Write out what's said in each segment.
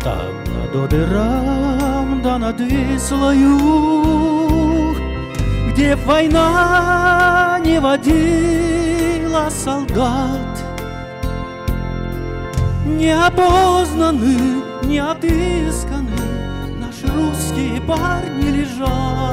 Там над Одером да над Вислою, где война не водила солдат, неопознаны, не отысканы наши русские парни лежат.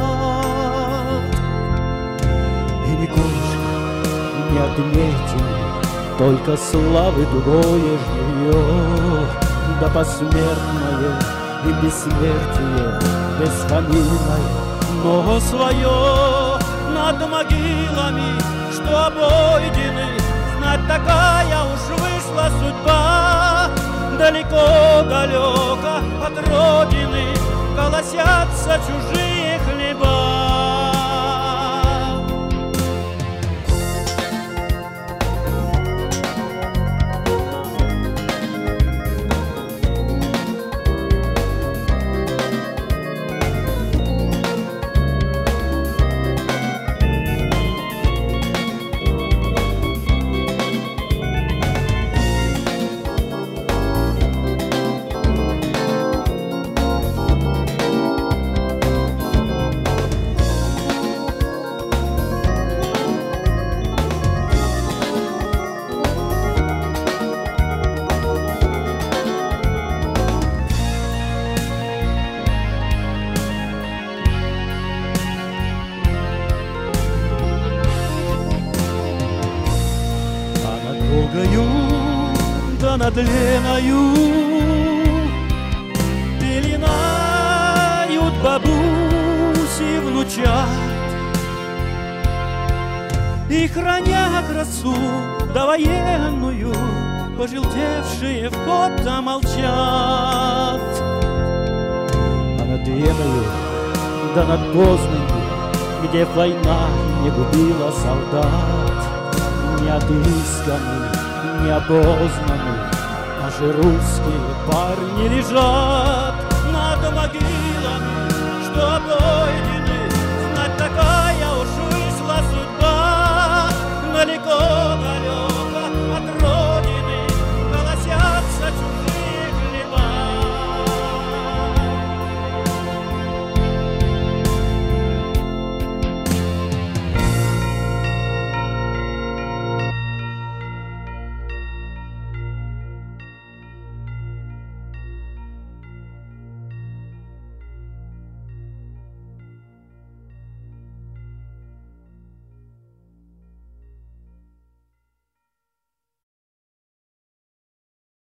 И ни кошка не отметили, только славы тугое жневье, да посмертное и бессмертие бесфамильное, но свое над могилами, что обойдены. Знать, такая уж вышла судьба. Далеко-далеко от родины колосятся чужие хлеба. Да над Леною пеленают бабуси внучат, и храня красу довоенную, пожелтевшие в пота молчат. А над Леною да над Познанью, где война не губила солдат, не отысканы, неопознаны наши русские парни лежат над могилами, что обойдены. Знать, такая уж вышла судьба. Далеко-далеко